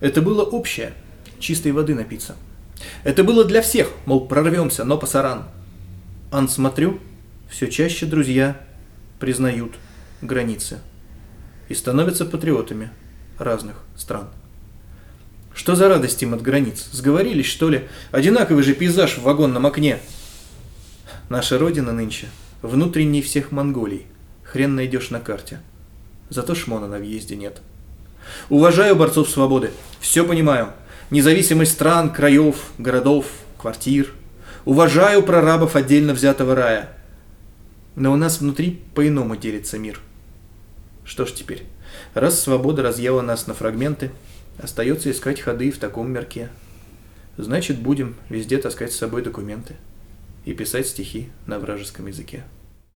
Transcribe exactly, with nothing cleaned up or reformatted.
Это было общее, чистой воды напиться. Это было для всех, мол, прорвемся, но пасаран. Ан смотрю, все чаще друзья признают границы и становятся патриотами разных стран. Что за радость им от границ? Сговорились, что ли? Одинаковый же пейзаж в вагонном окне. Наша родина нынче внутренней всех Монголий. Хрен найдешь на карте. Зато шмона на въезде нет. Уважаю борцов свободы. Все понимаю. Независимость стран, краев, городов, квартир. Уважаю прорабов отдельно взятого рая. Но у нас внутри по-иному делится мир. Что ж теперь? Раз свобода разъела нас на фрагменты, остается искать ходы в таком мирке. Значит, будем везде таскать с собой документы и писать стихи на вражеском языке.